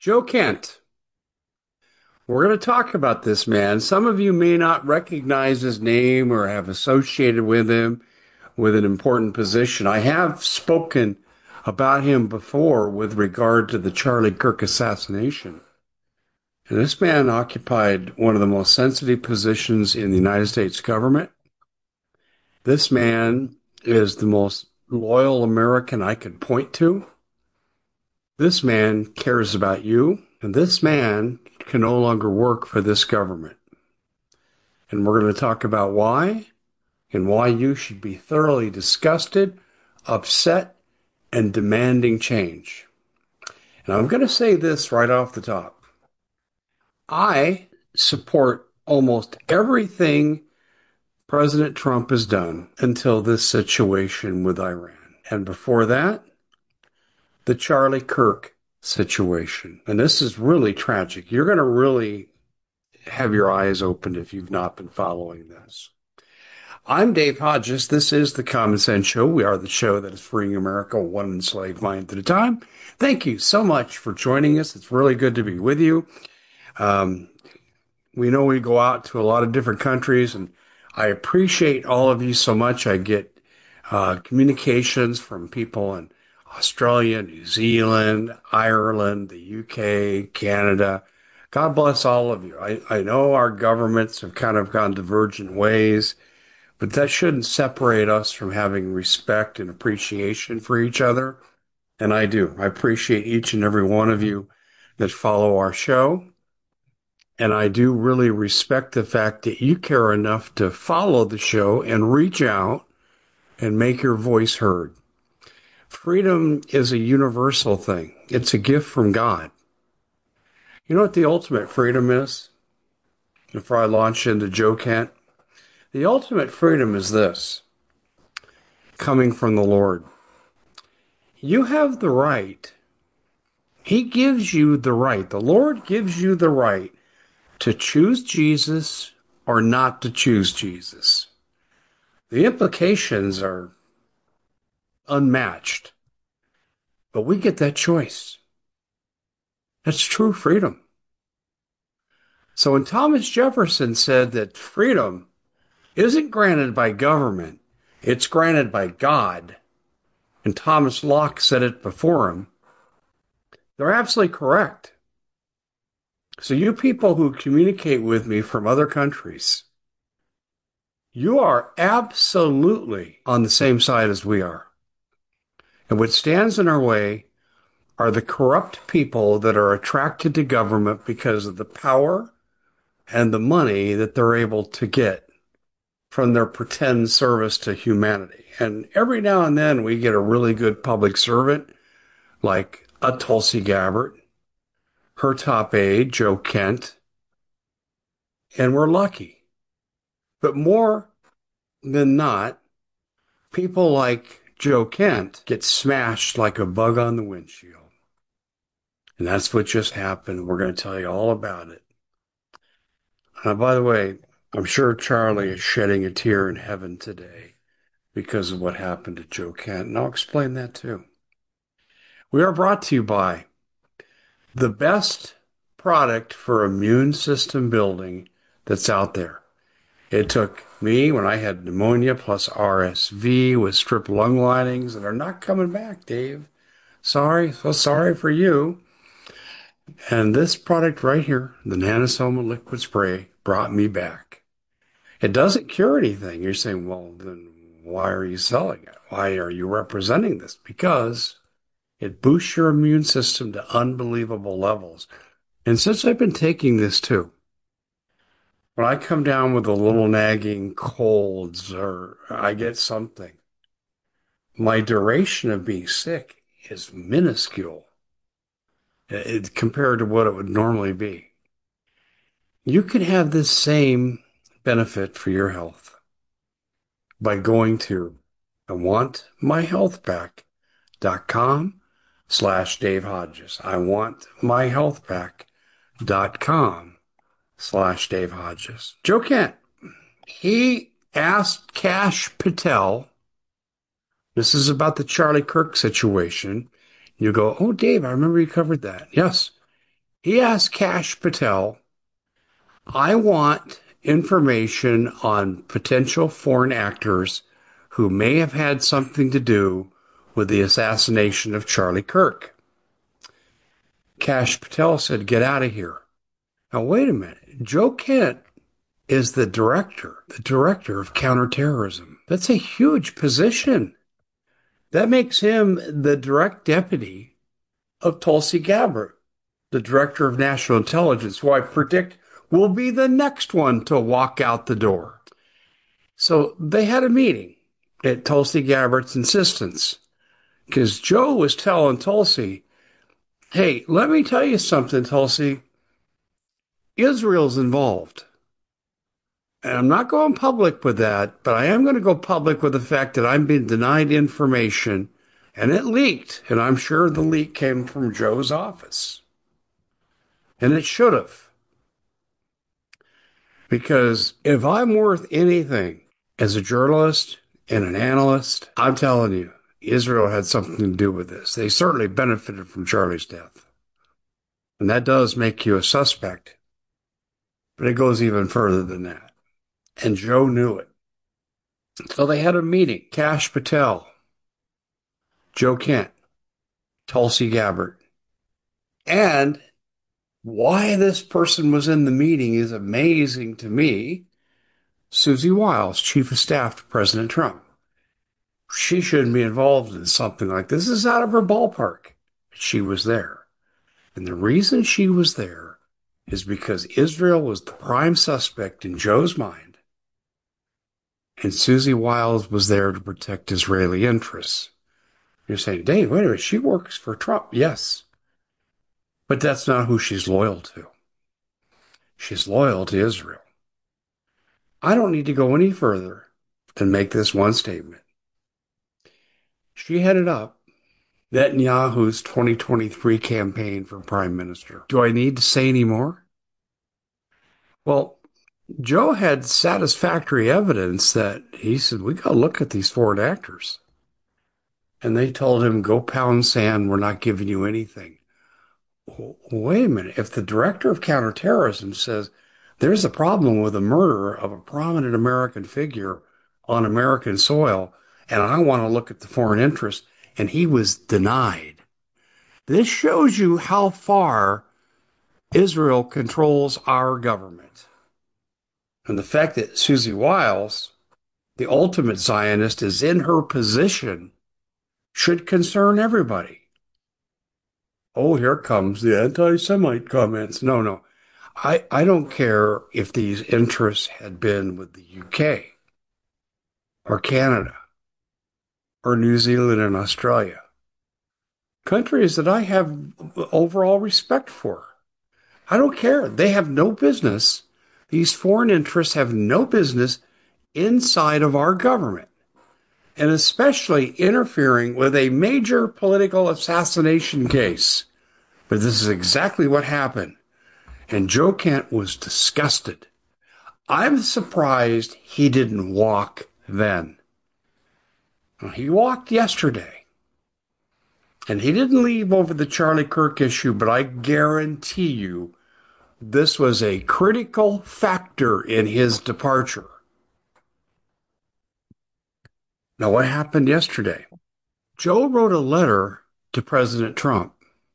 Joe Kent. We're going to talk about this man. Some of you may not recognize his name or have associated with him with an important position. I have spoken about him before with regard to the Charlie Kirk assassination. And this man occupied one of the most sensitive positions in the United States government. This man is the most loyal American I could point to. This man cares about you, and this man can no longer work for this government. And we're going to talk about why and why you should be thoroughly disgusted, upset, and demanding change. And I'm going to say this right off the top. I support almost everything President Trump has done until this situation with Iran. And before that, the Charlie Kirk situation. And this is really tragic. You're going to really have your eyes opened if you've not been following this. I'm Dave Hodges. This is the Common Sense Show. We are the show that is freeing America one enslaved mind at a time. Thank you so much for joining us. It's really good to be with you. We know we go out to a lot of different countries, and I appreciate all of you so much. I get communications from people in Australia, New Zealand, Ireland, the UK, Canada. God bless all of you. I know our governments have kind of gone divergent ways, but that shouldn't separate us from having respect and appreciation for each other. And I do. I appreciate each and every one of you that follow our show. And I do really respect the fact that you care enough to follow the show and reach out and make your voice heard. Freedom is a universal thing. It's a gift from God. You know what the ultimate freedom is? Before I launch into Joe Kent, the ultimate freedom is this, coming from the Lord. You have the right. He gives you the right. The Lord gives you the right to choose Jesus or not to choose Jesus. The implications are unmatched, but we get that choice. That's true freedom. So when Thomas Jefferson said that freedom isn't granted by government, it's granted by God, and Thomas Locke said it before him, they're absolutely correct. So you people who communicate with me from other countries, you are absolutely on the same side as we are. And what stands in our way are the corrupt people that are attracted to government because of the power and the money that they're able to get from their pretend service to humanity. And every now and then we get a really good public servant like a Tulsi Gabbard, her top aide, Joe Kent, and we're lucky. But more than not, people like Joe Kent get smashed like a bug on the windshield. And that's what just happened. We're going to tell you all about it. By the way, I'm sure Charlie is shedding a tear in heaven today because of what happened to Joe Kent, and I'll explain that too. We are brought to you by the best product for immune system building that's out there. It took me when I had pneumonia plus RSV with strip lung linings that are not coming back, Dave. Sorry, so sorry for you. And this product right here, the Nanosoma liquid spray, brought me back. It doesn't cure anything. You're saying, well, then why are you selling it? Why are you representing this? Because it boosts your immune system to unbelievable levels. And since I've been taking this too, when I come down with a little nagging colds or I get something, my duration of being sick is minuscule compared to what it would normally be. You could have this same benefit for your health by going to iwantmyhealthback.com/Dave Hodges. iwantmyhealthback.com/Dave Hodges. Joe Kent, he asked Kash Patel, this is about the Charlie Kirk situation. You go, oh, Dave, I remember you covered that. Yes. He asked Kash Patel, I want information on potential foreign actors who may have had something to do with the assassination of Charlie Kirk. Kash Patel said, get out of here. Now, wait a minute. Joe Kent is the director of counterterrorism. That's a huge position. That makes him the direct deputy of Tulsi Gabbard, the director of national intelligence, who I predict will be the next one to walk out the door. So they had a meeting at Tulsi Gabbard's insistence because Joe was telling Tulsi, hey, let me tell you something, Tulsi. Israel's involved. And I'm not going public with that, but I am going to go public with the fact that I'm being denied information and it leaked. And I'm sure the leak came from Joe's office. And it should have. Because if I'm worth anything as a journalist and an analyst, I'm telling you, Israel had something to do with this. They certainly benefited from Charlie's death. And that does make you a suspect. But it goes even further than that. And Joe knew it. So they had a meeting. Kash Patel, Joe Kent, Tulsi Gabbard. And why this person was in the meeting is amazing to me. Susie Wiles, Chief of Staff to President Trump. She shouldn't be involved in something like this. This is out of her ballpark. She was there. And the reason she was there is because Israel was the prime suspect in Joe's mind. And Susie Wiles was there to protect Israeli interests. You're saying, Dave, wait a minute, she works for Trump. Yes. But that's not who she's loyal to. She's loyal to Israel. I don't need to go any further than make this one statement. She headed up Netanyahu's 2023 campaign for prime minister. Do I need to say any more? Well, Joe had satisfactory evidence that he said, we got to look at these foreign actors. And they told him, go pound sand. We're not giving you anything. Wait a minute. If the director of counterterrorism says there's a problem with the murder of a prominent American figure on American soil, and I want to look at the foreign interest, and he was denied. This shows you how far Israel controls our government. And the fact that Susie Wiles, the ultimate Zionist, is in her position should concern everybody. Oh, here comes the anti-Semite comments. No. I don't care if these interests had been with the UK or Canada or New Zealand and Australia. Countries that I have overall respect for. I don't care. They have no business. These foreign interests have no business inside of our government, and especially interfering with a major political assassination case. But this is exactly what happened. And Joe Kent was disgusted. I'm surprised he didn't walk then. Well, he walked yesterday. And he didn't leave over the Charlie Kirk issue, but I guarantee you this was a critical factor in his departure. Now, what happened yesterday? Joe wrote a letter to President Trump.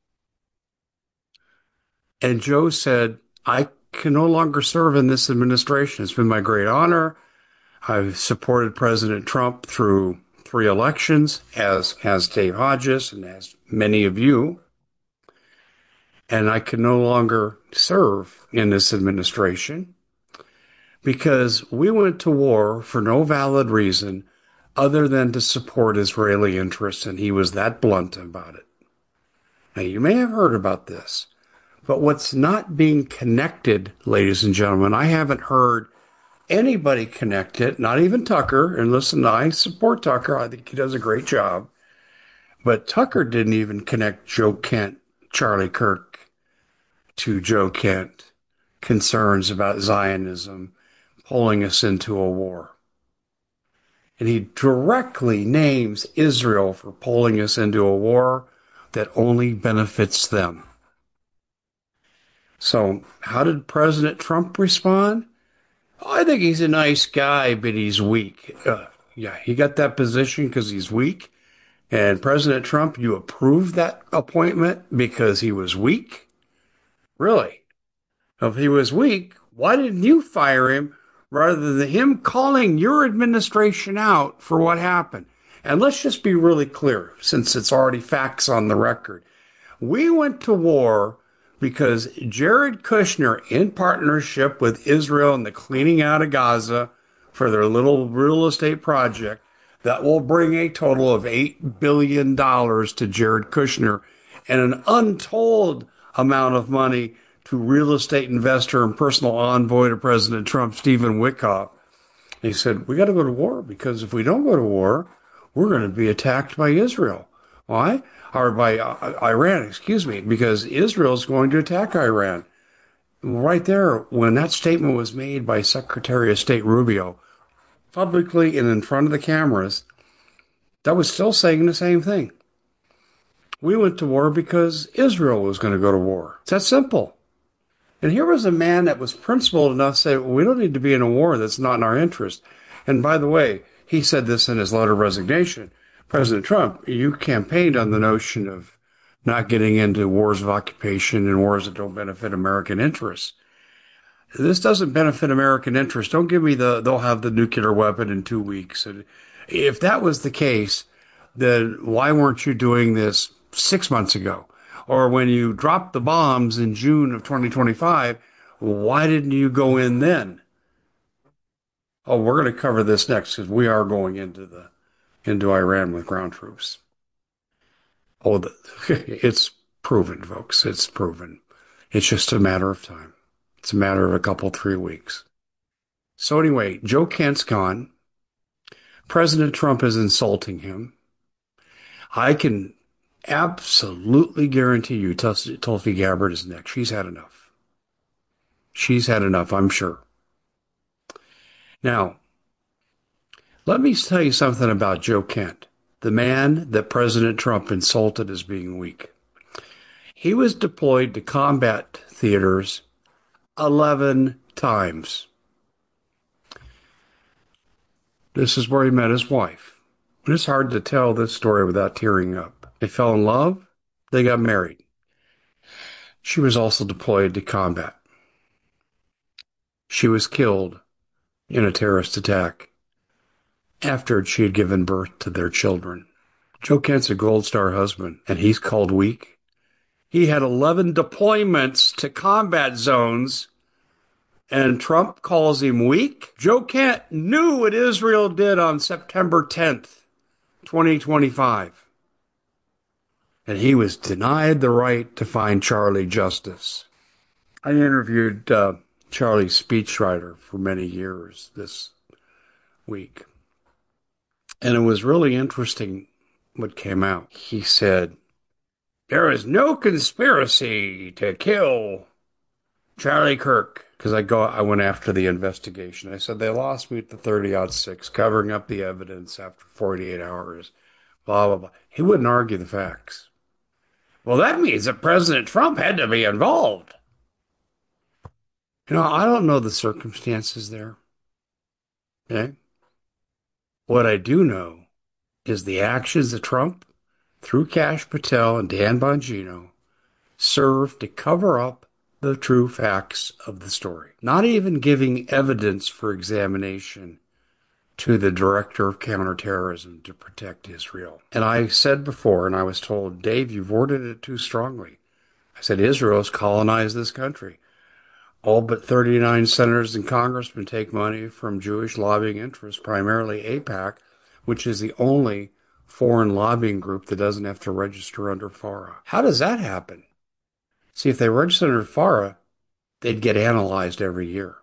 And Joe said, I can no longer serve in this administration. It's been my great honor. I've supported President Trump through 3 elections, as has Dave Hodges and as many of you. And I can no longer serve in this administration because we went to war for no valid reason other than to support Israeli interests, and he was that blunt about it. Now, you may have heard about this, but what's not being connected, ladies and gentlemen, I haven't heard anybody connect it, not even Tucker. And listen, I support Tucker. I think he does a great job. But Tucker didn't even connect Joe Kent, Charlie Kirk, to Joe Kent concerns about Zionism pulling us into a war. And he directly names Israel for pulling us into a war that only benefits them. So how did President Trump respond? I think he's a nice guy, but he's weak. Yeah, he got that position because he's weak. And President Trump, you approved that appointment because he was weak? Really? If he was weak, why didn't you fire him rather than him calling your administration out for what happened? And let's just be really clear, since it's already facts on the record. We went to war because Jared Kushner, in partnership with Israel and the cleaning out of Gaza for their little real estate project, that will bring a total of $8 billion to Jared Kushner and an untold amount of money to real estate investor and personal envoy to President Trump, Stephen Witkoff. He said, we got to go to war because if we don't go to war, we're going to be attacked by Israel. Why? Or by Iran, excuse me, because Israel is going to attack Iran. Right there, when that statement was made by Secretary of State Rubio, publicly and in front of the cameras, that was still saying the same thing. We went to war because Israel was going to go to war. It's that simple. And here was a man that was principled enough to say, well, we don't need to be in a war that's not in our interest. And by the way, he said this in his letter of resignation. President Trump, you campaigned on the notion of not getting into wars of occupation and wars that don't benefit American interests. This doesn't benefit American interests. Don't give me they'll have the nuclear weapon in 2 weeks. And if that was the case, then why weren't you doing this 6 months ago? Or when you dropped the bombs in June of 2025, why didn't you go in then? Oh, we're going to cover this next because we are going into Iran with ground troops. Oh, it's proven, folks. It's proven. It's just a matter of time. It's a matter of a couple, 3 weeks. So anyway, Joe Kent's gone. President Trump is insulting him. I can absolutely guarantee you Tulsi Gabbard is next. She's had enough. She's had enough, I'm sure. Now, let me tell you something about Joe Kent, the man that President Trump insulted as being weak. He was deployed to combat theaters 11 times. This is where he met his wife. It's hard to tell this story without tearing up. They fell in love. They got married. She was also deployed to combat. She was killed in a terrorist attack after she had given birth to their children. Joe Kent's a Gold Star husband, and he's called weak. He had 11 deployments to combat zones, and Trump calls him weak. Joe Kent knew what Israel did on September 10th, 2025. And he was denied the right to find Charlie justice. I interviewed Charlie's speechwriter for many years this week. And it was really interesting what came out. He said, there is no conspiracy to kill Charlie Kirk. Because I went after the investigation. I said, they lost me at the 30-06, covering up the evidence after 48 hours, blah, blah, blah. He wouldn't argue the facts. Well, that means that President Trump had to be involved. I don't know the circumstances there. Okay? What I do know is the actions of Trump, through Kash Patel and Dan Bongino, served to cover up the true facts of the story. Not even giving evidence for examination to the director of counterterrorism to protect Israel. And I said before, and I was told, Dave, you've worded it too strongly. I said, Israel has colonized this country. All but 39 senators and congressmen take money from Jewish lobbying interests, primarily AIPAC, which is the only foreign lobbying group that doesn't have to register under FARA. How does that happen? See, if they registered under FARA, they'd get analyzed every year.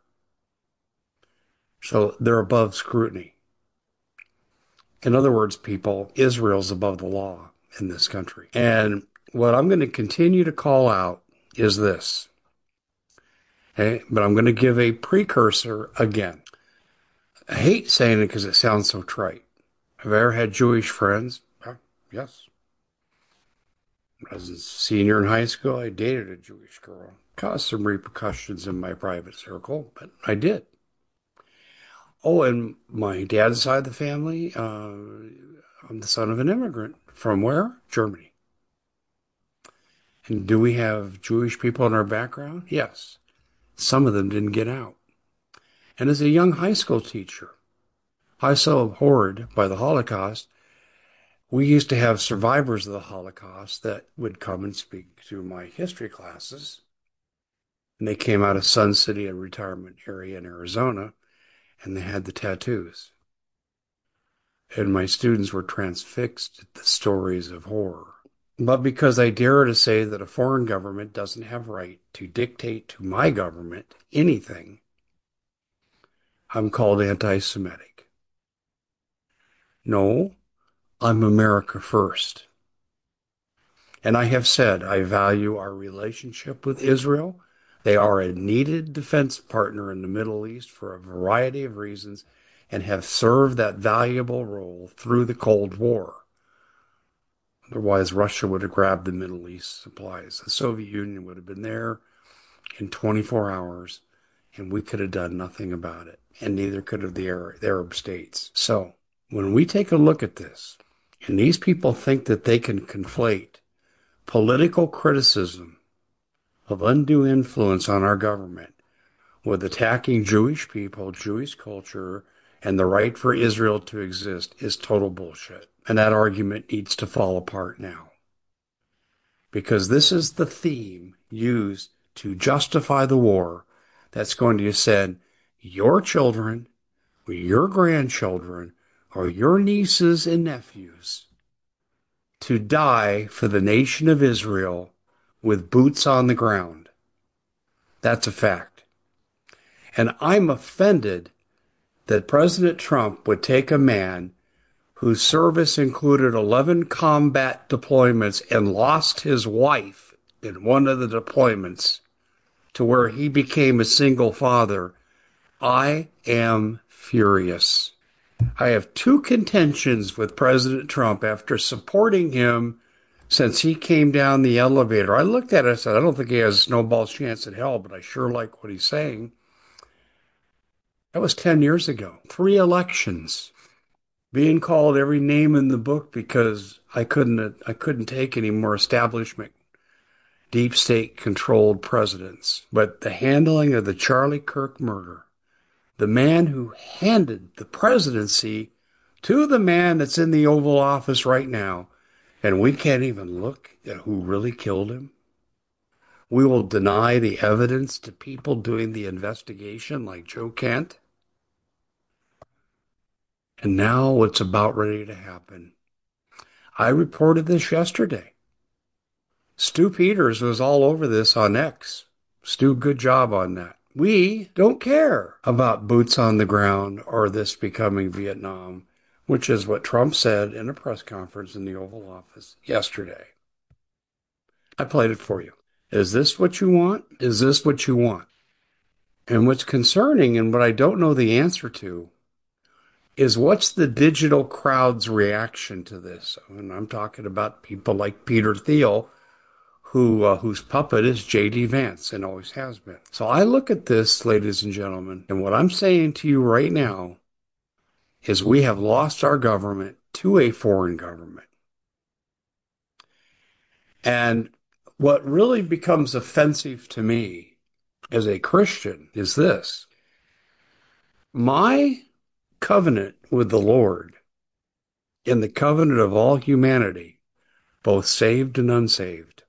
So they're above scrutiny. In other words, people, Israel's above the law in this country. And what I'm going to continue to call out is this. Okay? But I'm going to give a precursor again. I hate saying it because it sounds so trite. Have I ever had Jewish friends? Yes. When I was a senior in high school, I dated a Jewish girl. Caused some repercussions in my private circle, but I did. Oh, and my dad's side of the family, I'm the son of an immigrant. From where? Germany. And do we have Jewish people in our background? Yes. Some of them didn't get out. And as a young high school teacher, I so abhorred by the Holocaust, we used to have survivors of the Holocaust that would come and speak to my history classes. And they came out of Sun City, a retirement area in Arizona, and they had the tattoos. And my students were transfixed at the stories of horror. But because I dare to say that a foreign government doesn't have right to dictate to my government anything, I'm called anti-Semitic. No, I'm America first. And I have said I value our relationship with Israel. They are a needed defense partner in the Middle East for a variety of reasons and have served that valuable role through the Cold War. Otherwise, Russia would have grabbed the Middle East supplies. The Soviet Union would have been there in 24 hours, and we could have done nothing about it. And neither could have the Arab states. So when we take a look at this, and these people think that they can conflate political criticism of undue influence on our government with attacking Jewish people, Jewish culture, and the right for Israel to exist is total bullshit. And that argument needs to fall apart now. Because this is the theme used to justify the war that's going to send your children, or your grandchildren, or your nieces and nephews to die for the nation of Israel with boots on the ground. That's a fact. And I'm offended that President Trump would take a man whose service included 11 combat deployments and lost his wife in one of the deployments to where he became a single father. I am furious. I have two contentions with President Trump after supporting him since he came down the elevator. I looked at it and said, I don't think he has a snowball's chance in hell, but I sure like what he's saying. That was 10 years ago. 3 elections. Being called every name in the book because I couldn't take any more establishment, deep state controlled presidents. But the handling of the Charlie Kirk murder, the man who handed the presidency to the man that's in the Oval Office right now, and we can't even look at who really killed him. We will deny the evidence to people doing the investigation like Joe Kent. And now it's about ready to happen. I reported this yesterday. Stu Peters was all over this on X. Stu, good job on that. We don't care about boots on the ground or this becoming Vietnam, which is what Trump said in a press conference in the Oval Office yesterday. I played it for you. Is this what you want? Is this what you want? And what's concerning and what I don't know the answer to is what's the digital crowd's reaction to this? And I'm talking about people like Peter Thiel, whose puppet is J.D. Vance and always has been. So I look at this, ladies and gentlemen, and what I'm saying to you right now is we have lost our government to a foreign government. And what really becomes offensive to me as a Christian is this. My covenant with the Lord in the covenant of all humanity, both saved and unsaved,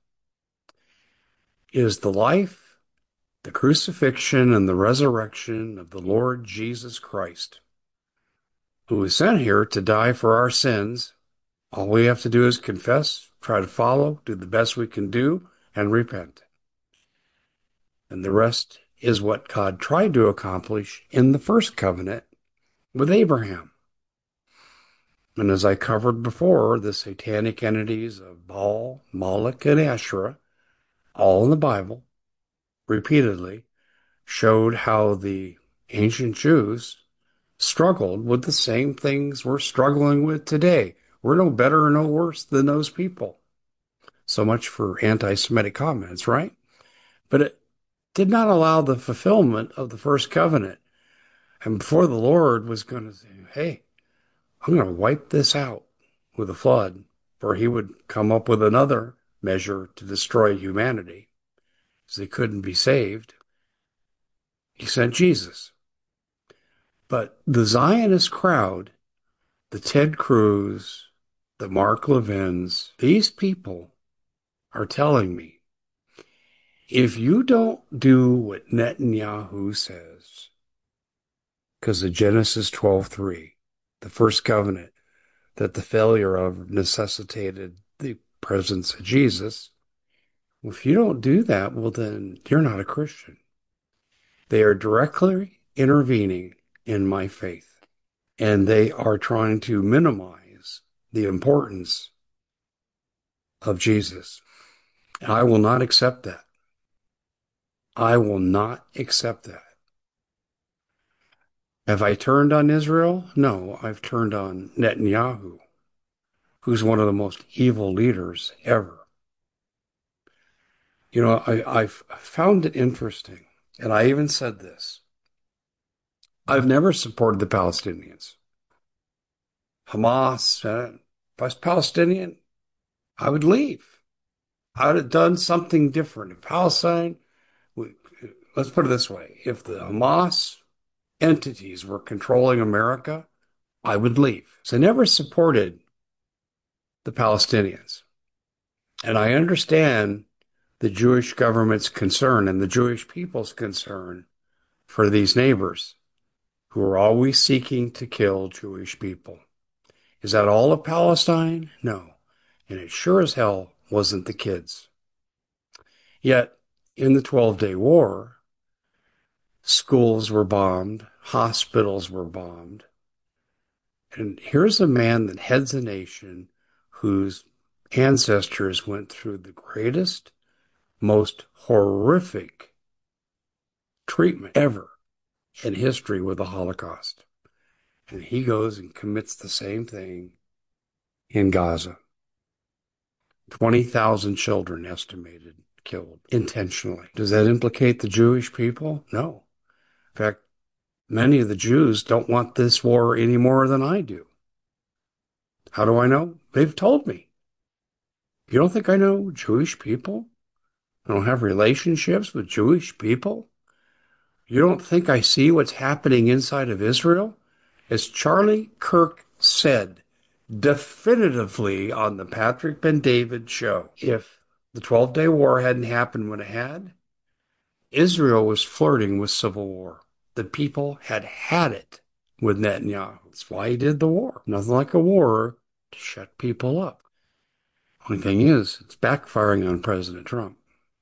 is the life, the crucifixion, and the resurrection of the Lord Jesus Christ, who was sent here to die for our sins. All we have to do is confess, try to follow, do the best we can do, and repent. And the rest is what God tried to accomplish in the first covenant with Abraham. And as I covered before, the satanic entities of Baal, Moloch, and Asherah, all in the Bible, repeatedly, showed how the ancient Jews struggled with the same things we're struggling with today. We're no better or no worse than those people. So much for anti-Semitic comments, right? But did not allow the fulfillment of the first covenant. And before the Lord was going to say, hey, I'm going to wipe this out with a flood, for he would come up with another measure to destroy humanity because they couldn't be saved. He sent Jesus. But the Zionist crowd, the Ted Cruz, the Mark Levins, these people are telling me, if you don't do what Netanyahu says, because of Genesis 12:3, the first covenant, that the failure of necessitated the presence of Jesus, if you don't do that, well, then you're not a Christian. They are directly intervening in my faith, and they are trying to minimize the importance of Jesus. I will not accept that. I will not accept that. Have I turned on Israel? No, I've turned on Netanyahu, who's one of the most evil leaders ever. You know, I've found it interesting, and I even said this. I've never supported the Palestinians. Hamas, if I was Palestinian, I would leave. I would have done something different. If Palestine, let's put it this way, if the Hamas entities were controlling America, I would leave. So I never supported the Palestinians. And I understand the Jewish government's concern and the Jewish people's concern for these neighbors who are always seeking to kill Jewish people. Is that all of Palestine? No. And it sure as hell wasn't the kids. Yet, in the 12-Day War, schools were bombed, hospitals were bombed. And here's a man that heads a nation whose ancestors went through the greatest, most horrific treatment ever in history with the Holocaust. And he goes and commits the same thing in Gaza. 20,000 children estimated killed intentionally. Does that implicate the Jewish people? No. In fact, many of the Jews don't want this war any more than I do. How do I know? They've told me. You don't think I know Jewish people? I don't have relationships with Jewish people? You don't think I see what's happening inside of Israel? As Charlie Kirk said definitively on the Patrick Ben-David show, if the 12-Day War hadn't happened when it had, Israel was flirting with civil war. The people had had it with Netanyahu. That's why he did the war. Nothing like a war to shut people up. Only thing is, it's backfiring on President Trump.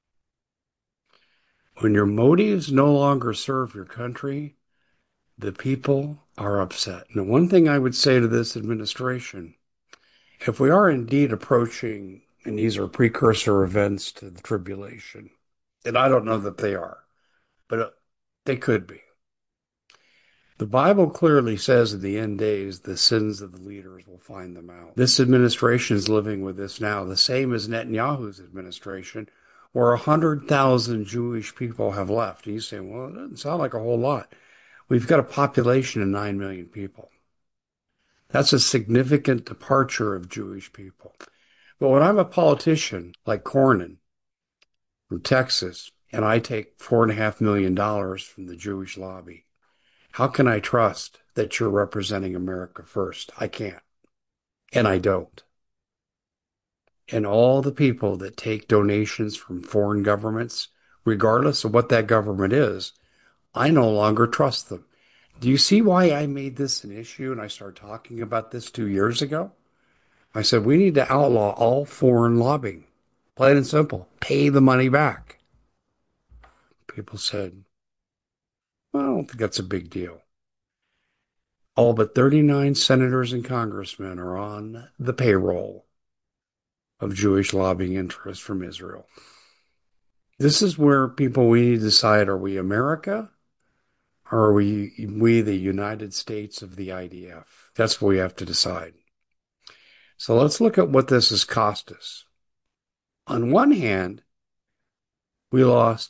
When your motives no longer serve your country, the people are upset. Now, one thing I would say to this administration, if we are indeed approaching, and these are precursor events to the tribulation, and I don't know that they are, but they could be. The Bible clearly says in the end days, the sins of the leaders will find them out. This administration is living with this now, the same as Netanyahu's administration, where 100,000 Jewish people have left. He's saying, well, it doesn't sound like a whole lot. We've got a population of 9 million people. That's a significant departure of Jewish people. But when I'm a politician like Cornyn from Texas, and I take $4.5 million from the Jewish lobby, how can I trust that you're representing America first? I can't. And I don't. And all the people that take donations from foreign governments, regardless of what that government is, I no longer trust them. Do you see why I made this an issue and I started talking about this 2 years ago? I said, we need to outlaw all foreign lobbying. Plain and simple. Pay the money back. People said, well, I don't think that's a big deal. All but 39 senators and congressmen are on the payroll of Jewish lobbying interests from Israel. This is where people, we need to decide, are we America or are we the United States of the IDF? That's what we have to decide. So let's look at what this has cost us. On one hand, we lost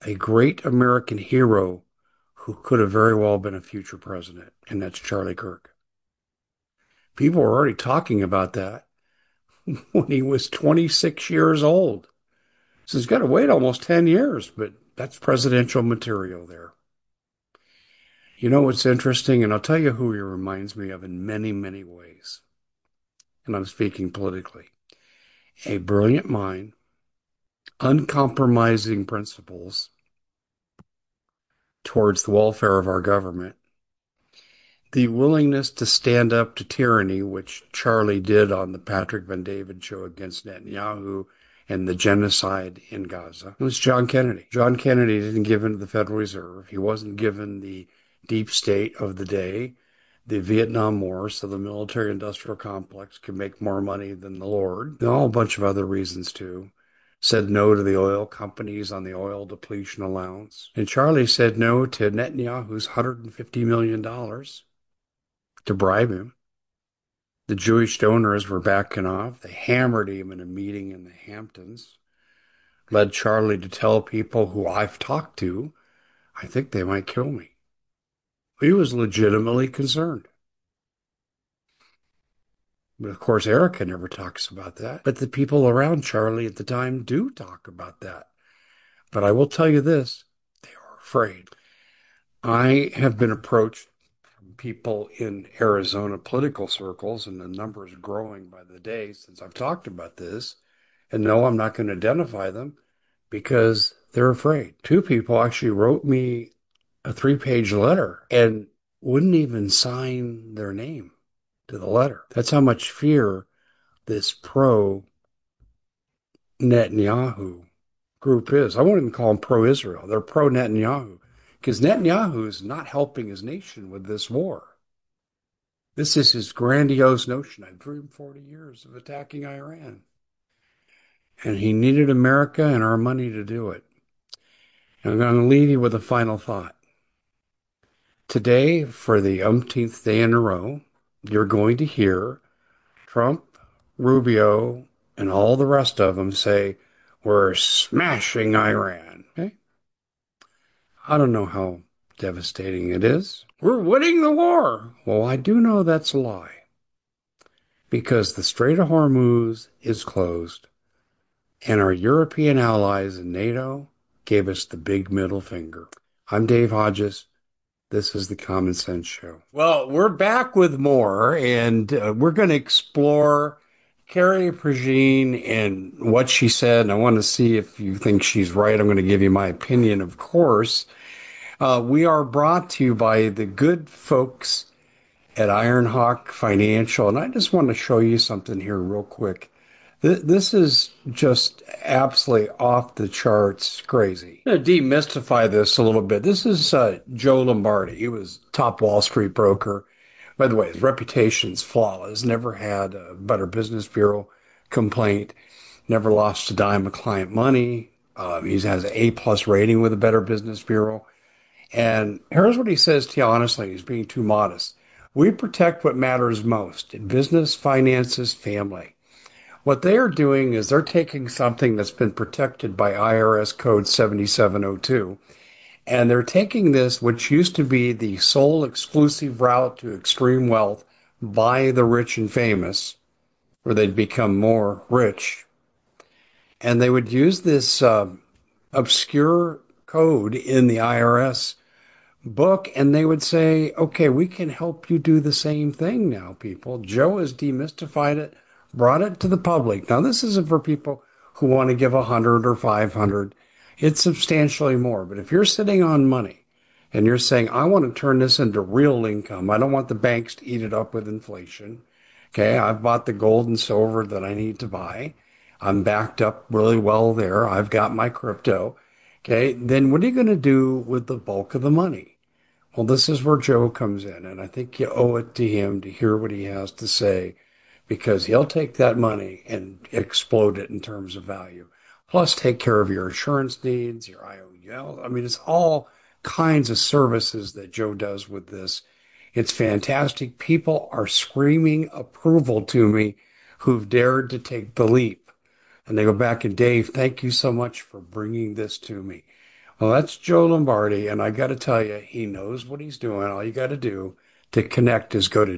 a great American hero who could have very well been a future president, and that's Charlie Kirk. People were already talking about that when he was 26 years old. So he's got to wait almost 10 years, but that's presidential material there. You know what's interesting? And I'll tell you who he reminds me of in many, many ways. And I'm speaking politically. A brilliant mind, uncompromising principles towards the welfare of our government, the willingness to stand up to tyranny, which Charlie did on the Patrick Ben-David show against Netanyahu and the genocide in Gaza. It was John Kennedy. John Kennedy didn't give in to the Federal Reserve. He wasn't given the deep state of the day, the Vietnam War, so the military-industrial complex could make more money than the Lord. And all a bunch of other reasons, too. Said no to the oil companies on the oil depletion allowance. And Charlie said no to Netanyahu's $150 million to bribe him. The Jewish donors were backing off. They hammered him in a meeting in the Hamptons. Led Charlie to tell people who I've talked to, I think they might kill me. He was legitimately concerned. But of course, Erica never talks about that. But the people around Charlie at the time do talk about that. But I will tell you this, they are afraid. I have been approached from people in Arizona political circles, and the number is growing by the day since I've talked about this. And no, I'm not going to identify them because they're afraid. Two people actually wrote me a 3-page letter and wouldn't even sign their name to the letter. That's how much fear this pro-Netanyahu group is. I won't even call them pro-Israel. They're pro-Netanyahu because Netanyahu is not helping his nation with this war. This is his grandiose notion. I've dreamed 40 years of attacking Iran. And he needed America and our money to do it. And I'm going to leave you with a final thought. Today, for the umpteenth day in a row, you're going to hear Trump, Rubio, and all the rest of them say, we're smashing Iran. Okay? I don't know how devastating it is. We're winning the war. Well, I do know that's a lie. Because the Strait of Hormuz is closed, and our European allies in NATO gave us the big middle finger. I'm Dave Hodges. This is the Common Sense Show. Well, we're back with more, and we're going to explore Carrie Prejean and what she said. And I want to see if you think she's right. I'm going to give you my opinion, of course. We are brought to you by the good folks at Ironhawk Financial, and I just want to show you something here real quick. This is just absolutely off the charts crazy. I'm going to demystify this a little bit. This is Joe Lombardi. He was top Wall Street broker. By the way, his reputation's flawless. Never had a Better Business Bureau complaint. Never lost a dime of client money. He has an A+ rating with the Better Business Bureau. And here's what he says to you honestly. He's being too modest. We protect what matters most in business, finances, family. What they are doing is they're taking something that's been protected by IRS Code 7702, and they're taking this, which used to be the sole exclusive route to extreme wealth by the rich and famous, where they'd become more rich, and they would use this obscure code in the IRS book, and they would say, okay, we can help you do the same thing now, people. Joe has demystified it, brought it to the public. Now, this isn't for people who want to give 100 or 500. It's substantially more. But if you're sitting on money and you're saying, I want to turn this into real income, I don't want the banks to eat it up with inflation. Okay, I've bought the gold and silver that I need to buy. I'm backed up really well there. I've got my crypto. Okay, then what are you going to do with the bulk of the money? Well, this is where Joe comes in, and I think you owe it to him to hear what he has to say, because he'll take that money and explode it in terms of value. Plus, take care of your insurance needs, your IOL. I mean, it's all kinds of services that Joe does with this. It's fantastic. People are screaming approval to me who've dared to take the leap. And they go back and, Dave, thank you so much for bringing this to me. Well, that's Joe Lombardi, and I got to tell you, he knows what he's doing. All you got to do to connect is go to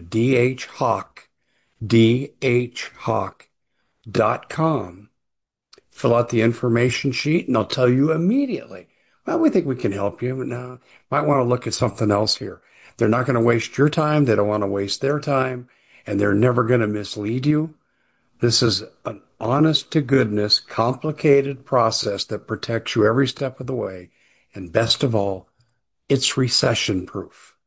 dhhawk.com, fill out the information sheet, and they'll tell you immediately, well, we think we can help you, but no, might want to look at something else here. They're not going to waste your time. They don't want to waste their time, and they're never going to mislead you. This is an honest to goodness, complicated process that protects you every step of the way. And best of all, it's recession proof.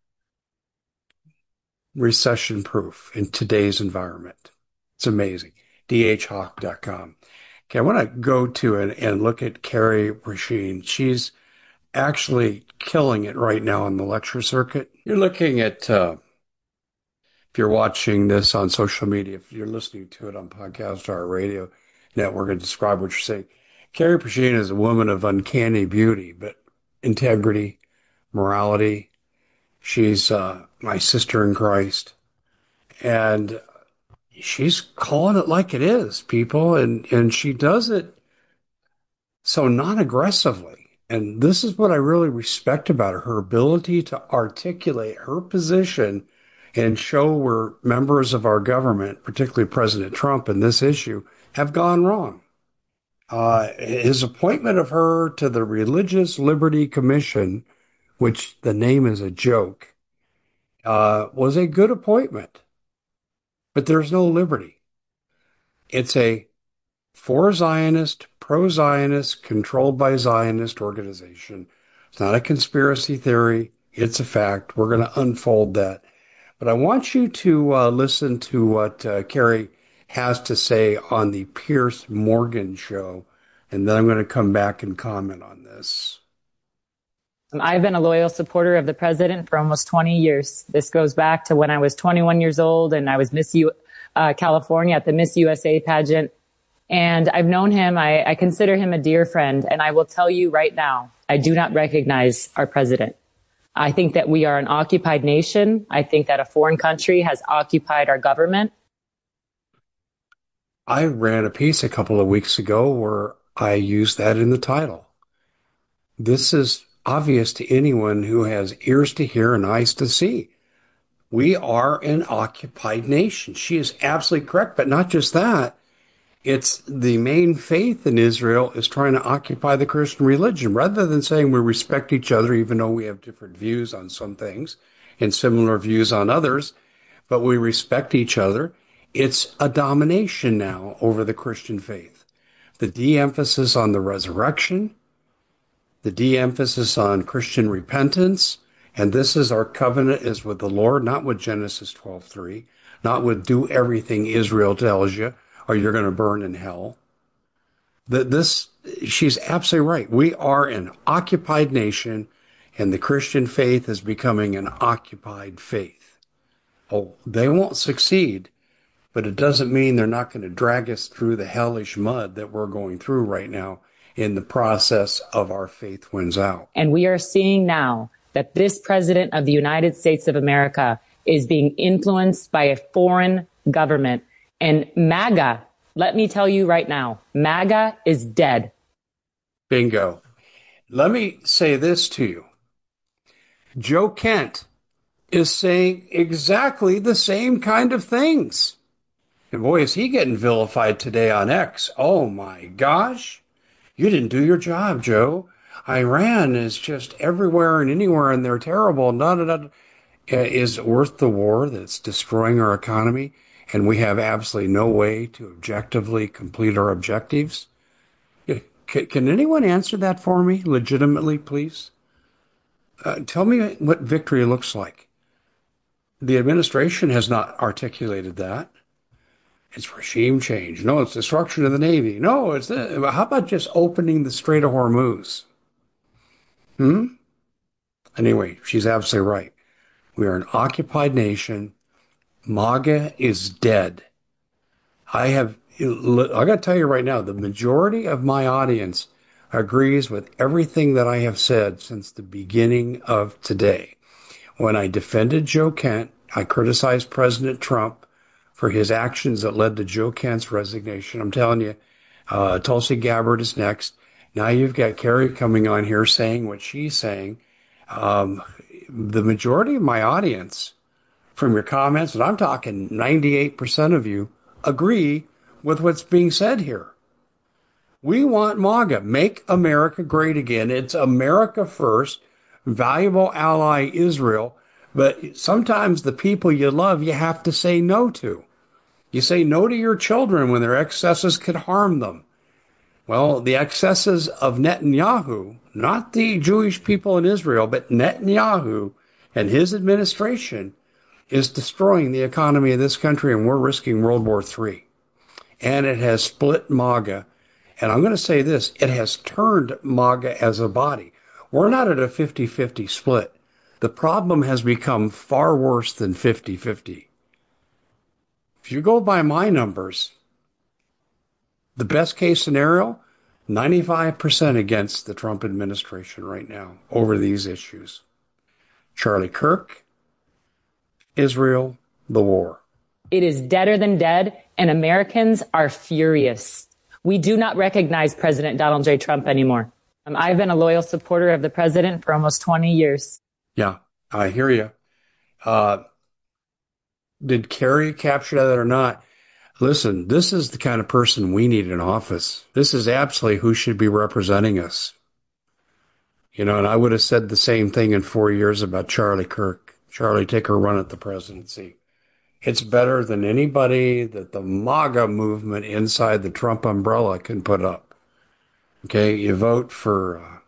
Recession proof in today's environment. It's amazing. dhhawk.com. Okay, I want to go to and look at Carrie Brasheen. She's actually killing it right now on the lecture circuit. You're looking at if you're watching this on social media, if you're listening to it on podcast or radio network and describe what you're saying, Carrie Brasheen is a woman of uncanny beauty, but integrity, morality. She's my sister in Christ, and she's calling it like it is, people, and she does it so non-aggressively. And this is what I really respect about her, her ability to articulate her position and show where members of our government, particularly President Trump in this issue, have gone wrong. His appointment of her to the Religious Liberty Commission, which the name is a joke, was a good appointment. But there's no liberty. It's a for Zionist, pro-Zionist, controlled by Zionist organization. It's not a conspiracy theory. It's a fact. We're going to unfold that. But I want you to listen to what Carrie has to say on the Piers Morgan show, and then I'm going to come back and comment on this. I've been a loyal supporter of the president for almost 20 years. This goes back to when I was 21 years old and I was Miss California at the Miss USA pageant. And I've known him. I consider him a dear friend. And I will tell you right now, I do not recognize our president. I think that we are an occupied nation. I think that a foreign country has occupied our government. I ran a piece a couple of weeks ago where I used that in the title. This is obvious to anyone who has ears to hear and eyes to see. We are an occupied nation. She is absolutely correct, but not just that. It's the main faith in Israel is trying to occupy the Christian religion rather than saying we respect each other, even though we have different views on some things and similar views on others, but we respect each other. It's a domination now over the Christian faith. The de-emphasis on the resurrection, the de-emphasis on Christian repentance, and this is our covenant is with the Lord, not with Genesis 12:3, not with do everything Israel tells you, or you're going to burn in hell. She's absolutely right. We are an occupied nation, and the Christian faith is becoming an occupied faith. Oh, they won't succeed, but it doesn't mean they're not going to drag us through the hellish mud that we're going through right now in the process of our faith wins out. And we are seeing now that this president of the United States of America is being influenced by a foreign government. And MAGA, let me tell you right now, MAGA is dead. Bingo. Let me say this to you. Joe Kent is saying exactly the same kind of things. And boy, is he getting vilified today on X. Oh my gosh. You didn't do your job, Joe. Iran is just everywhere and anywhere, and they're terrible. Is it worth the war that's destroying our economy? And we have absolutely no way to objectively complete our objectives? Can anyone answer that for me legitimately, please? Tell me what victory looks like. The administration has not articulated that. It's regime change. No, it's destruction of the Navy. No, it's how about just opening the Strait of Hormuz? Anyway, she's absolutely right. We are an occupied nation. MAGA is dead. I got to tell you right now, the majority of my audience agrees with everything that I have said since the beginning of today. When I defended Joe Kent, I criticized President Trump for his actions that led to Joe Kent's resignation. I'm telling you, Tulsi Gabbard is next. Now you've got Carrie coming on here saying what she's saying. Um, the majority of my audience, from your comments, and I'm talking 98% of you, agree with what's being said here. We want MAGA. Make America great again. It's America first. Valuable ally Israel. But sometimes the people you love, you have to say no to. You say no to your children when their excesses could harm them. Well, the excesses of Netanyahu, not the Jewish people in Israel, but Netanyahu and his administration is destroying the economy of this country, and we're risking World War III. And it has split MAGA. And I'm going to say this, it has turned MAGA as a body. We're not at a 50-50 split. The problem has become far worse than 50-50. If you go by my numbers, the best case scenario, 95% against the Trump administration right now over these issues. Charlie Kirk, Israel, the war. It is deader than dead, and Americans are furious. We do not recognize President Donald J. Trump anymore. I've been a loyal supporter of the president for almost 20 years. Yeah, I hear you. Did Kerry capture that or not? Listen, this is the kind of person we need in office. This is absolutely who should be representing us. You know, and I would have said the same thing in 4 years about Charlie Kirk. Charlie, take a run at the presidency. It's better than anybody that the MAGA movement inside the Trump umbrella can put up. Okay, you vote for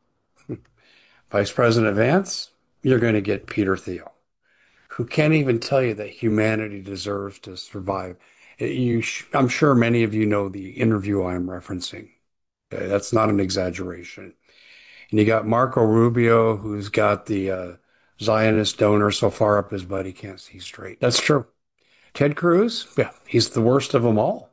Vice President Vance, you're going to get Peter Thiel, who can't even tell you that humanity deserves to survive. I'm sure many of you know the interview I'm referencing. Okay, that's not an exaggeration. And you got Marco Rubio, who's got the Zionist donor so far up his butt he can't see straight. That's true. Ted Cruz, yeah, he's the worst of them all.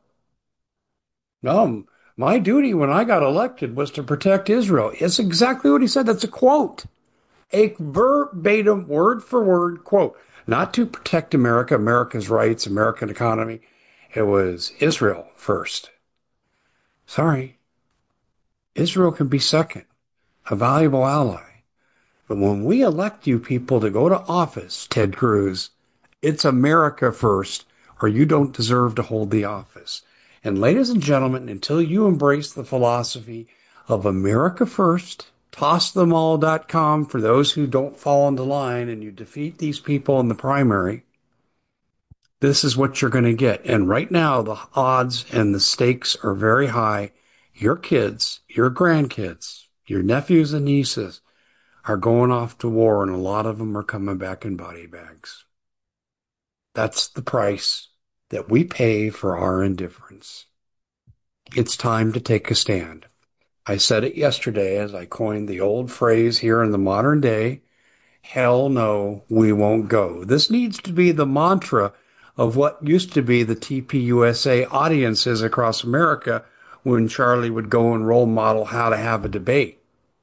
No, my duty when I got elected was to protect Israel. It's exactly what he said. That's a quote. A verbatim, word for word quote. Not to protect America, America's rights, American economy. It was Israel first. Sorry. Israel can be second. A valuable ally. But when we elect you people to go to office, Ted Cruz, it's America first, or you don't deserve to hold the office. And ladies and gentlemen, until you embrace the philosophy of America first, tossthemall.com for those who don't fall into line, and you defeat these people in the primary, this is what you're going to get. And right now, the odds and the stakes are very high. Your kids, your grandkids, your nephews and nieces are going off to war, and a lot of them are coming back in body bags. That's the price that we pay for our indifference. It's time to take a stand. I said it yesterday as I coined the old phrase here in the modern day, hell no, we won't go. This needs to be the mantra of what used to be the TPUSA audiences across America when Charlie would go and role model how to have a debate.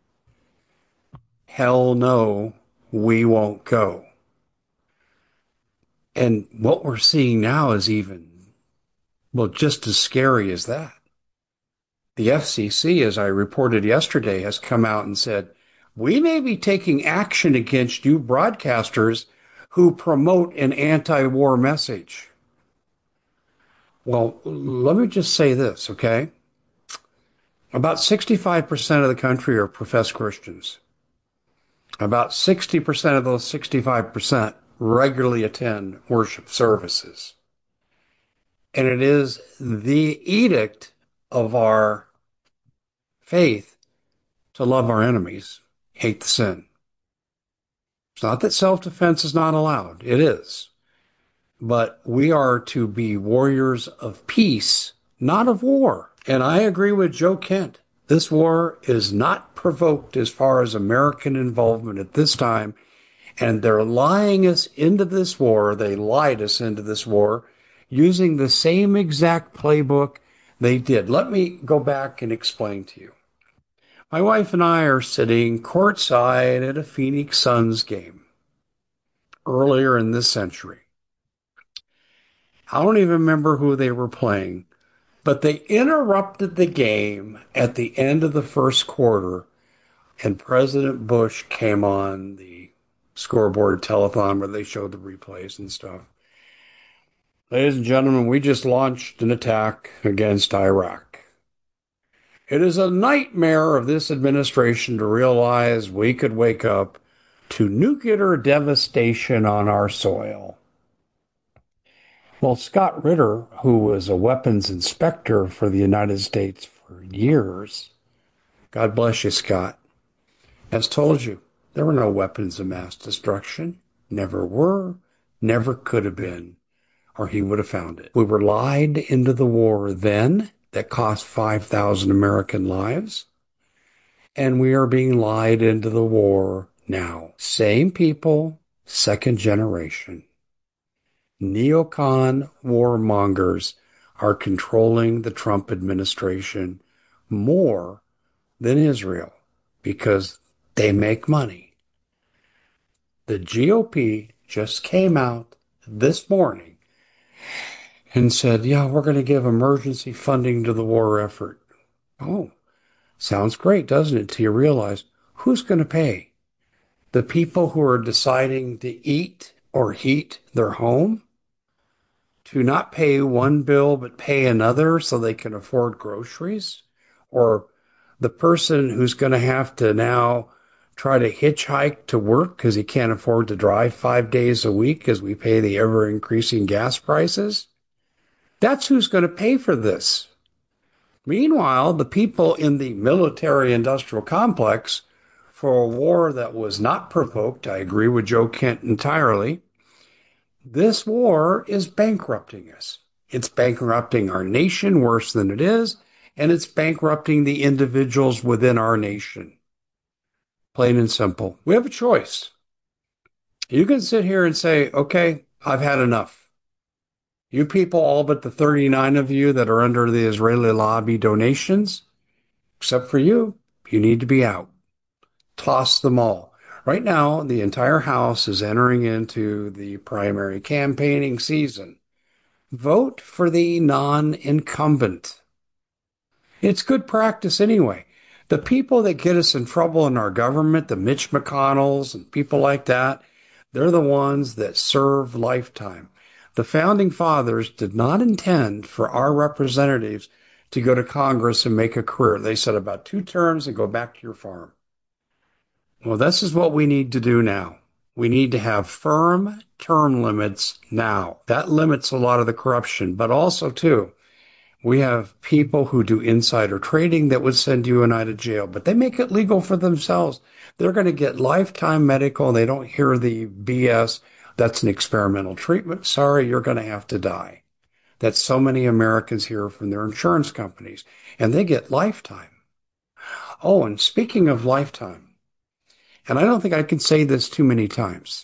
Hell no, we won't go. And what we're seeing now is just as scary as that. The FCC, as I reported yesterday, has come out and said, we may be taking action against you broadcasters who promote an anti-war message. Well, let me just say this, okay? About 65% of the country are professed Christians. About 60% of those 65% regularly attend worship services. And it is the edict of our faith to love our enemies, hate the sin. It's not that self-defense is not allowed. It is. But we are to be warriors of peace, not of war. And I agree with Joe Kent. This war is not provoked as far as American involvement at this time. And they're lying us into this war. They lied us into this war using the same exact playbook they did. Let me go back and explain to you. My wife and I are sitting courtside at a Phoenix Suns game earlier in this century. I don't even remember who they were playing, But they interrupted the game at the end of the first quarter, and President Bush came on the scoreboard telethon where they showed the replays and stuff. Ladies and gentlemen, we just launched an attack against Iraq. It is a nightmare of this administration to realize we could wake up to nuclear devastation on our soil. Well, Scott Ritter, who was a weapons inspector for the United States for years, God bless you, Scott, has told you there were no weapons of mass destruction, never were, never could have been, or he would have found it. We were lied into the war then that cost 5,000 American lives, and we are being lied into the war now. Same people, second generation. Neocon warmongers are controlling the Trump administration more than Israel because they make money. The GOP just came out this morning and said, yeah, we're going to give emergency funding to the war effort. Oh, sounds great, doesn't it? Till you realize who's going to pay? The people who are deciding to eat or heat their home? To not pay one bill but pay another so they can afford groceries? Or the person who's going to have to now try to hitchhike to work because he can't afford to drive 5 days a week as we pay the ever-increasing gas prices? That's who's going to pay for this. Meanwhile, the people in the military-industrial complex, for a war that was not provoked, I agree with Joe Kent entirely, this war is bankrupting us. It's bankrupting our nation worse than it is, and it's bankrupting the individuals within our nation. Plain and simple. We have a choice. You can sit here and say, okay, I've had enough. You people, all but the 39 of you that are under the Israeli lobby donations, except for you, you need to be out. Toss them all. Right now, the entire House is entering into the primary campaigning season. Vote for the non-incumbent. It's good practice anyway. The people that get us in trouble in our government, the Mitch McConnells and people like that, they're the ones that serve lifetime. The founding fathers did not intend for our representatives to go to Congress and make a career. They said about 2 terms and go back to your farm. Well, this is what we need to do now. We need to have firm term limits now. That limits a lot of the corruption, but also, too, we have people who do insider trading that would send you and I to jail, but they make it legal for themselves. They're going to get lifetime medical, and they don't hear the BS. That's an experimental treatment. Sorry, you're going to have to die. That's so many Americans hear from their insurance companies, and they get lifetime. Oh, and speaking of lifetime, and I don't think I can say this too many times.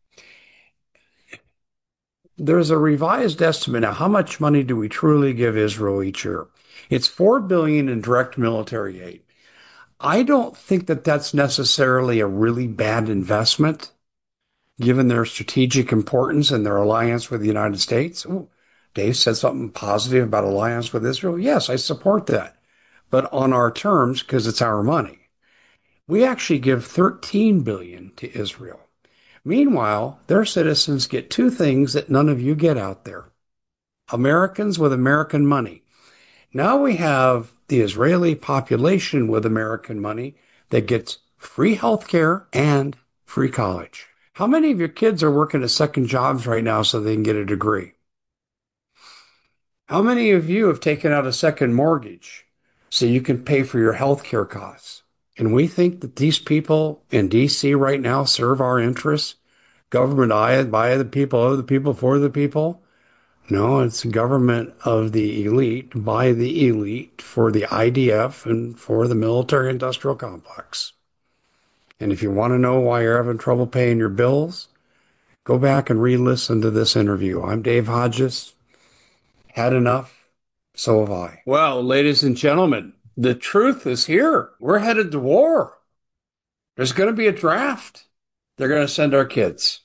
There's a revised estimate. Now, how much money do we truly give Israel each year? It's $4 billion in direct military aid. I don't think that that's necessarily a really bad investment, given their strategic importance and their alliance with the United States. Ooh, Dave said something positive about alliance with Israel. Yes, I support that, but on our terms, because it's our money. We actually give $13 billion to Israel. Meanwhile, their citizens get 2 things that none of you get out there. Americans with American money. Now we have the Israeli population with American money that gets free health care and free college. How many of your kids are working at second jobs right now so they can get a degree? How many of you have taken out a second mortgage so you can pay for your health care costs? And we think that these people in D.C. right now serve our interests? Government by the people, of the people, for the people? No, it's government of the elite, by the elite, for the IDF and for the military-industrial complex. And if you want to know why you're having trouble paying your bills, go back and re-listen to this interview. I'm Dave Hodges. Had enough? So have I. Well, ladies and gentlemen, the truth is here. We're headed to war. There's going to be a draft. They're going to send our kids.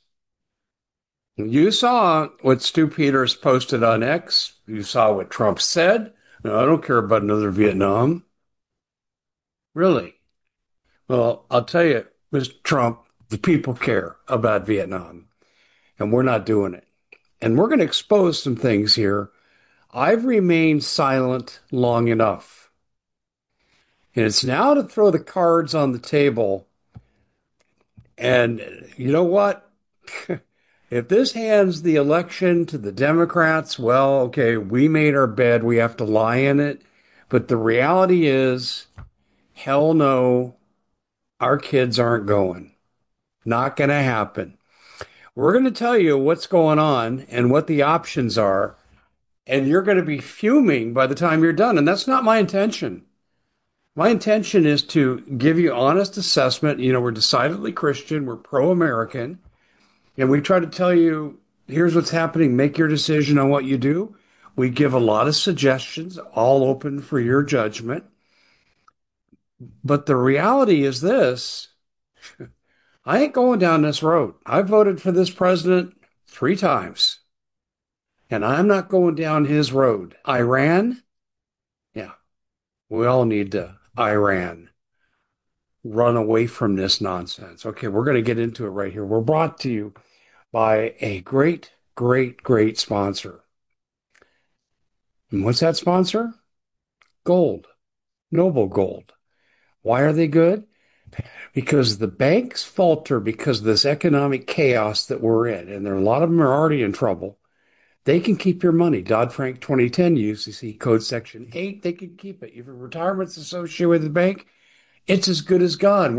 You saw what Stu Peters posted on X. You saw what Trump said. No, I don't care about another Vietnam. Really? Well, I'll tell you, Mr. Trump, the people care about Vietnam, and we're not doing it. And we're going to expose some things here. I've remained silent long enough. And it's now to throw the cards on the table. And you know what? If this hands the election to the Democrats, well, okay, we made our bed. We have to lie in it. But the reality is, hell no, our kids aren't going. Not going to happen. We're going to tell you what's going on and what the options are. And you're going to be fuming by the time you're done. And that's not my intention. My intention is to give you honest assessment. You know, we're decidedly Christian, we're pro-American, and we try to tell you, here's what's happening, make your decision on what you do. We give a lot of suggestions, all open for your judgment. But the reality is this, I ain't going down this road. I voted for this president 3 times, and I'm not going down his road. Iran? Yeah, we all need to Iran. Run away from this nonsense. Okay, we're going to get into it right here. We're brought to you by a great, great, great sponsor. And what's that sponsor? Gold, Noble Gold. Why are they good? Because the banks falter because of this economic chaos that we're in, and there are a lot of them are already in trouble. They can keep your money. Dodd-Frank 2010 UCC code section 8, they can keep it. If your retirement's associated with the bank, it's as good as gone.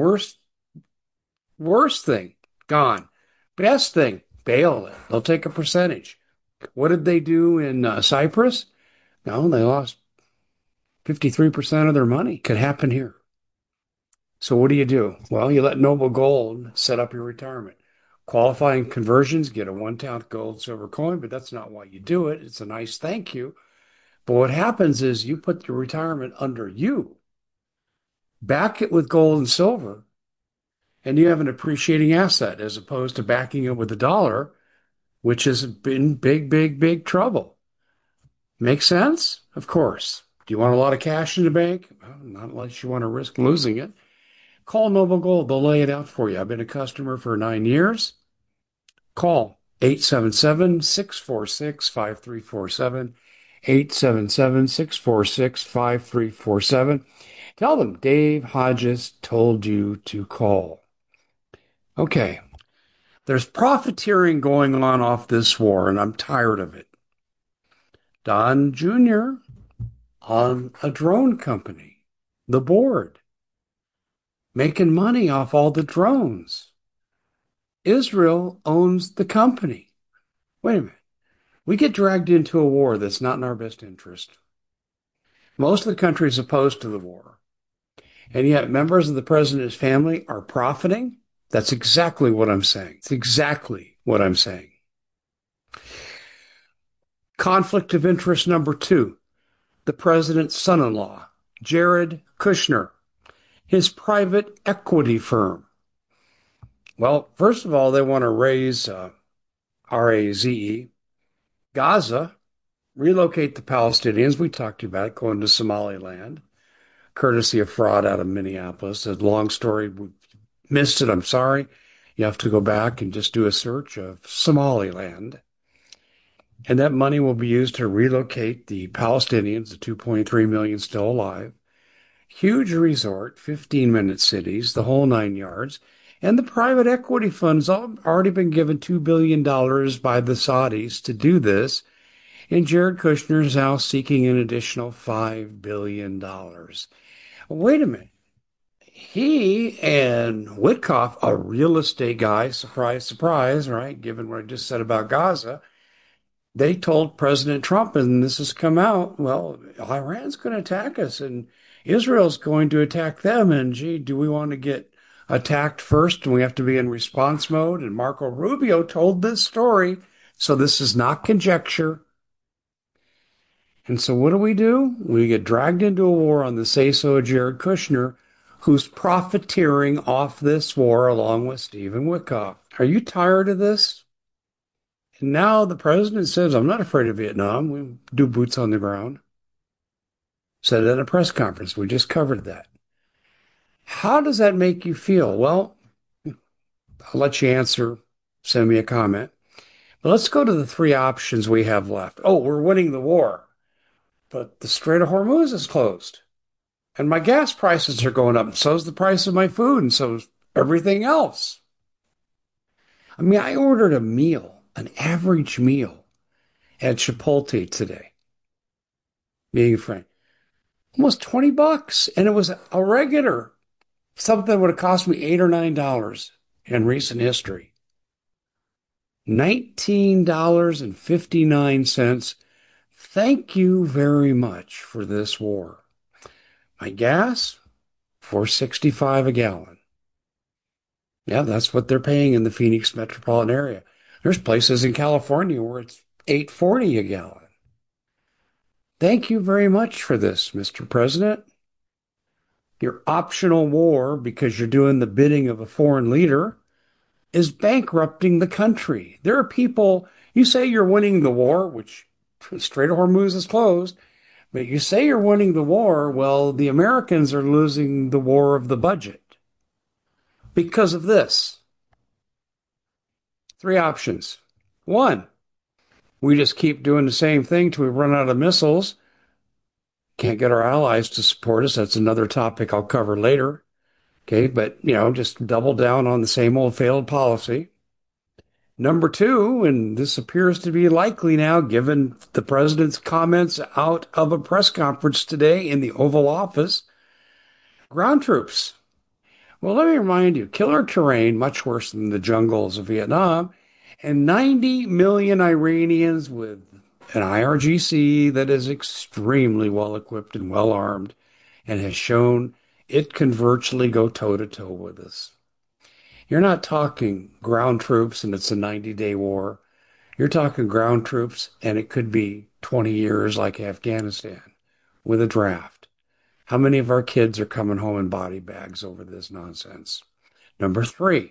Worst thing, gone. Best thing, bail it. They'll take a percentage. What did they do in Cyprus? No, they lost 53% of their money. Could happen here. So what do? Well, you let Noble Gold set up your retirement. Qualifying conversions, get a 1 ounce gold silver coin, but that's not why you do it. It's a nice thank you. But what happens is you put your retirement under you, back it with gold and silver, and you have an appreciating asset as opposed to backing it with a dollar, which has been big, big, big trouble. Make sense? Of course. Do you want a lot of cash in the bank? Well, not unless you want to risk losing it. Call Noble Gold. They'll lay it out for you. I've been a customer for 9 years. Call 877-646-5347. 877-646-5347. Tell them Dave Hodges told you to call. Okay. There's profiteering going on off this war, and I'm tired of it. Don Jr. on a drone company, the board, making money off all the drones. Israel owns the company. Wait a minute. We get dragged into a war that's not in our best interest. Most of the country is opposed to the war. And yet members of the president's family are profiting. That's exactly what I'm saying. It's exactly what I'm saying. Conflict of interest number 2. The president's son-in-law, Jared Kushner, his private equity firm. Well, first of all, they want to raise RAZE, Gaza, relocate the Palestinians. We talked about it, going to Somaliland, courtesy of fraud out of Minneapolis. A long story. We missed it. I'm sorry. You have to go back and just do a search of Somaliland. And that money will be used to relocate the Palestinians, the 2.3 million still alive. Huge resort, 15-minute cities, the whole 9 yards. And the private equity funds already been given $2 billion by the Saudis to do this. And Jared Kushner is now seeking an additional $5 billion. Wait a minute. He and Witkoff, a real estate guy, surprise, surprise, right? Given what I just said about Gaza, they told President Trump, and this has come out, well, Iran's going to attack us and Israel's going to attack them. And gee, do we want to get attacked first? And we have to be in response mode. And Marco Rubio told this story. So this is not conjecture. And so what do? We get dragged into a war on the say-so of Jared Kushner, who's profiteering off this war along with Stephen Witkoff. Are you tired of this? And now the president says, I'm not afraid of Vietnam. We do boots on the ground. Said it at a press conference. We just covered that. How does that make you feel? Well, I'll let you answer. Send me a comment. But let's go to the three options we have left. Oh, we're winning the war, but the Strait of Hormuz is closed. And my gas prices are going up, and so is the price of my food, and so is everything else. I mean, I ordered a meal, an average meal at Chipotle today, being frank, almost $20. And it was a regular, something that would have cost me $8 or $9 in recent history. $19.59. Thank you very much for this war. My gas, $4.65 a gallon. Yeah, that's what they're paying in the Phoenix metropolitan area. There's places in California where it's $8.40 a gallon. Thank you very much for this, Mr. President. Your optional war, because you're doing the bidding of a foreign leader, is bankrupting the country. There are people, you say you're winning the war, which Strait of Hormuz is closed, but you say you're winning the war, well, the Americans are losing the war of the budget because of this. Three options. One, we just keep doing the same thing till we run out of missiles. Can't get our allies to support us. That's another topic I'll cover later. Okay, but, just double down on the same old failed policy. Number two, and this appears to be likely now, given the president's comments out of a press conference today in the Oval Office, ground troops. Well, let me remind you, killer terrain, much worse than the jungles of Vietnam, and 90 million Iranians with an IRGC that is extremely well equipped and well armed and has shown it can virtually go toe to toe with us. You're not talking ground troops and it's a 90-day war. You're talking ground troops and it could be 20 years like Afghanistan with a draft. How many of our kids are coming home in body bags over this nonsense? Number three,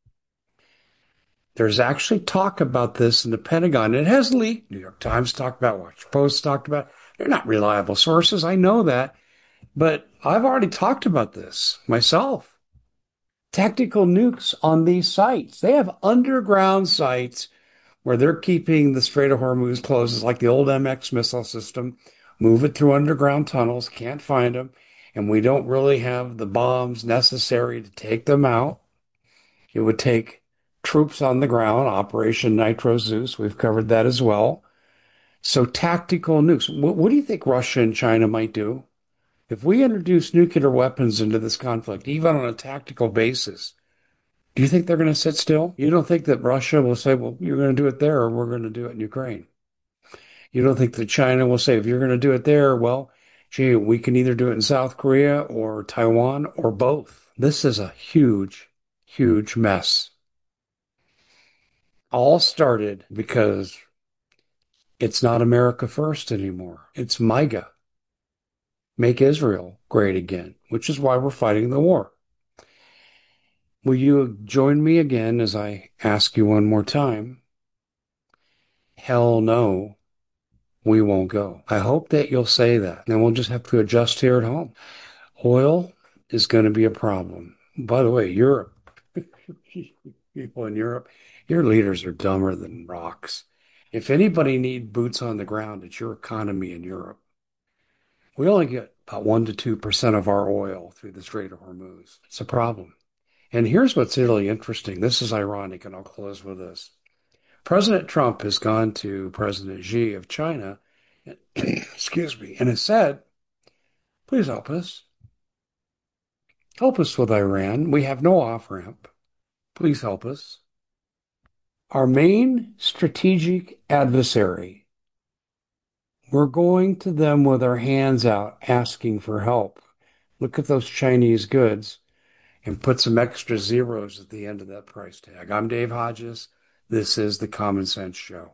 there's actually talk about this in the Pentagon. It has leaked. New York Times talked about it. Washington Post talked about it. They're not reliable sources. I know that. But I've already talked about this myself. Tactical nukes on these sites. They have underground sites where they're keeping the Strait of Hormuz closed. It's like the old MX missile system. Move it through underground tunnels. Can't find them. And we don't really have the bombs necessary to take them out. It would take troops on the ground, Operation Nitro Zeus. We've covered that as well. So tactical nukes. What do you think Russia and China might do? If we introduce nuclear weapons into this conflict, even on a tactical basis, do you think they're going to sit still? You don't think that Russia will say, well, you're going to do it there or we're going to do it in Ukraine? You don't think that China will say, if you're going to do it there, well, gee, we can either do it in South Korea or Taiwan or both. This is a huge, huge mess. All started because it's not America first anymore. It's MAGA. Make Israel great again, which is why we're fighting the war. Will you join me again as I ask you one more time? Hell no, we won't go. I hope that you'll say that. Then we'll just have to adjust here at home. Oil is going to be a problem. By the way, Europe, people in Europe, your leaders are dumber than rocks. If anybody need boots on the ground, it's your economy in Europe. We only get about 1% to 2% of our oil through the Strait of Hormuz. It's a problem. And here's what's really interesting. This is ironic, and I'll close with this. President Trump has gone to President Xi of China, excuse me, and has said, please help us. Help us with Iran. We have no off-ramp. Please help us. Our main strategic adversary, we're going to them with our hands out asking for help. Look at those Chinese goods and put some extra zeros at the end of that price tag. I'm Dave Hodges. This is the Common Sense Show.